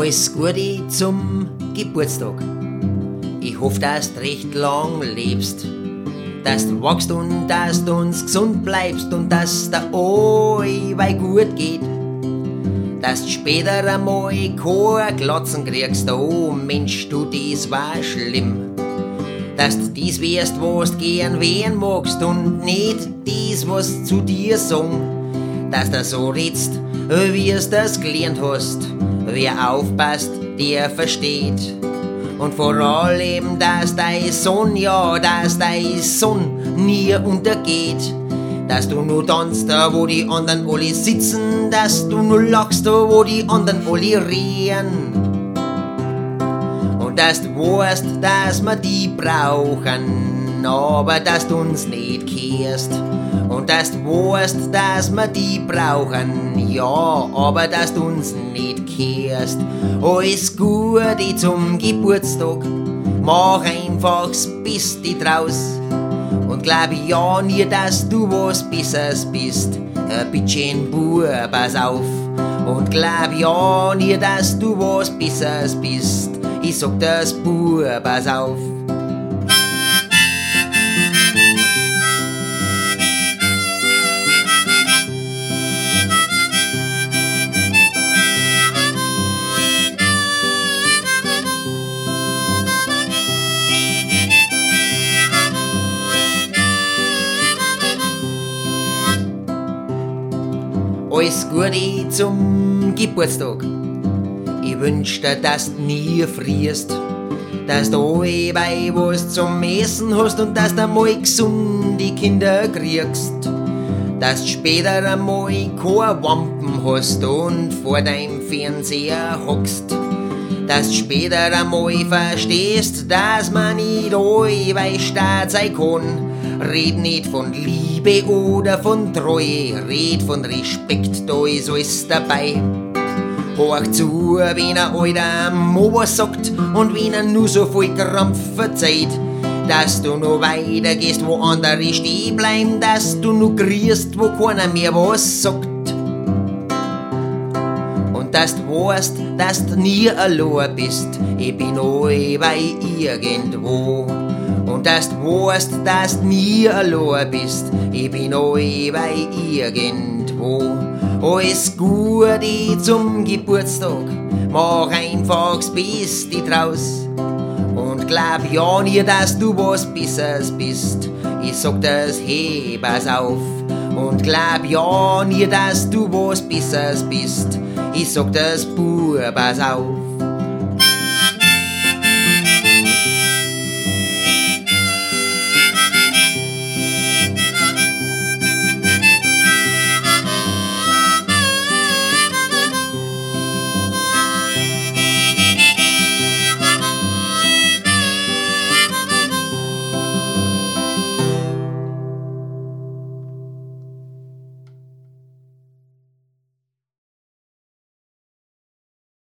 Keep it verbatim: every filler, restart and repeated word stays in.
Alles Gute zum Geburtstag. Ich hoffe, dass du recht lang lebst, dass du wachst und dass du uns gesund bleibst und dass dir allweil gut geht. Dass du später einmal keine Glatzen kriegst, oh Mensch, du, das war schlimm. Dass du dies wärst, was du gern werden magst und nicht dies, was zu dir sagen. Dass du so redst, wie es das gelernt hast. Wer aufpasst, der versteht. Und vor allem, dass dein Sohn, ja, dass dein Sohn nie untergeht. Dass du nur tanzt, wo die anderen alle sitzen. Dass du nur lachst, wo die anderen alle reden. Und dass du weißt, dass wir die brauchen, aber dass du uns nicht kehrst. Und dass du weißt, dass wir die brauchen, ja, aber dass du uns nicht kehrst. Alles Gute zum Geburtstag, mach einfach's Beste draus. Und glaub ja nie, dass du was Besseres bist, ein bisschen Bub, pass auf. Und glaub ja nie, dass du was Besseres bist, ich sag das Bub, pass auf. Alles Gute zum Geburtstag. Ich wünsch dir, dass du nie frierst, dass du allweil was zum Essen hast und dass du mal gesunde Kinder kriegst. Dass du später einmal keine Wampen hast und vor deinem Fernseher hockst. Dass du später einmal verstehst, dass man nicht allweil stark sein kann. Red nicht von Liebe oder von Treue, red von Respekt, da ist alles dabei. Hör zu, wenn ein alter Mann was sagt und wenn er nur so viel Krampf verzeiht. Dass du noch weitergehst, wo andere stehen bleiben, dass du noch kriegst, wo keiner mehr was sagt. Und dass du weißt, dass du nie allein bist, ich bin allweil irgendwo. Und dass du weißt, dass du nie allein bist, ich bin allweil irgendwo. Alles Gute zum Geburtstag, mach einfach's Beste draus. Und glaub ja nie, dass du was Besseres bist, ich sag das, hey, pass auf. Und glaub ja nie, dass du was Besseres bist, ich sag das, Bub, pass auf.